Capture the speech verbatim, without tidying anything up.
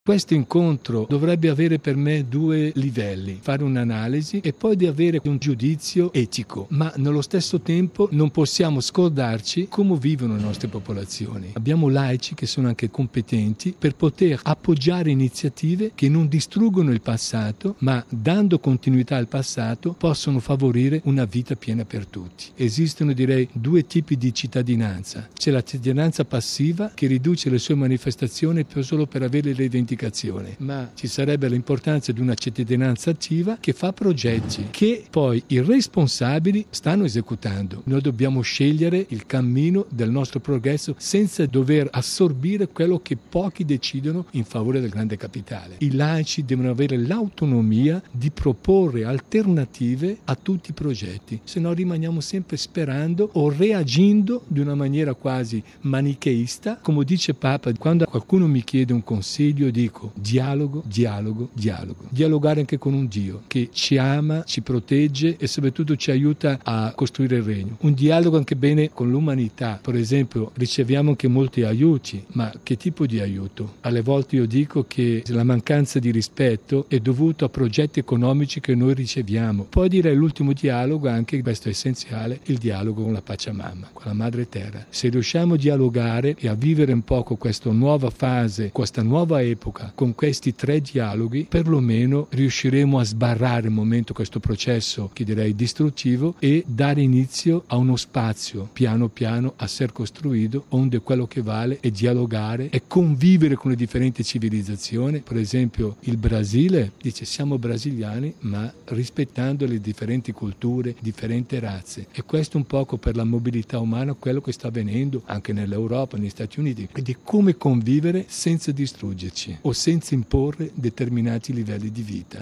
Questo incontro dovrebbe avere per me due livelli: fare un'analisi e poi di avere un giudizio etico, ma nello stesso tempo non possiamo scordarci come vivono le nostre popolazioni. Abbiamo laici che sono anche competenti per poter appoggiare iniziative che non distruggono il passato, ma dando continuità al passato possono favorire una vita piena per tutti. Esistono, direi, due tipi di cittadinanza. C'è la cittadinanza passiva che riduce le sue manifestazioni solo per avere le identificazioni, ma ci sarebbe l'importanza di una cittadinanza attiva che fa progetti che poi i responsabili stanno esecutando. Noi dobbiamo scegliere il cammino del nostro progresso senza dover assorbire quello che pochi decidono in favore del grande capitale. I laici devono avere l'autonomia di proporre alternative a tutti i progetti, se no rimaniamo sempre sperando o reagendo di una maniera quasi manicheista. Come dice Papa, quando qualcuno mi chiede un consiglio dico dialogo, dialogo, dialogo. Dialogare anche con un Dio che ci ama, ci protegge e soprattutto ci aiuta a costruire il regno. Un dialogo anche bene con l'umanità. Per esempio, riceviamo anche molti aiuti, ma che tipo di aiuto? Alle volte io dico che la mancanza di rispetto è dovuta a progetti economici che noi riceviamo. Poi direi l'ultimo dialogo, anche questo è essenziale, il dialogo con la Pachamama, con la Madre Terra. Se riusciamo a dialogare e a vivere un poco questa nuova fase, questa nuova epoca, con questi tre dialoghi, perlomeno riusciremo a sbarrare un momento questo processo che direi distruttivo e dare inizio a uno spazio piano piano a essere costruito, onde quello che vale è dialogare e convivere con le differenti civilizzazioni. Per esempio il Brasile dice siamo brasiliani ma rispettando le differenti culture, differenti razze, e questo un poco per la mobilità umana quello che sta avvenendo anche nell'Europa, negli Stati Uniti, quindi come convivere senza distruggerci o senza imporre determinati livelli di vita.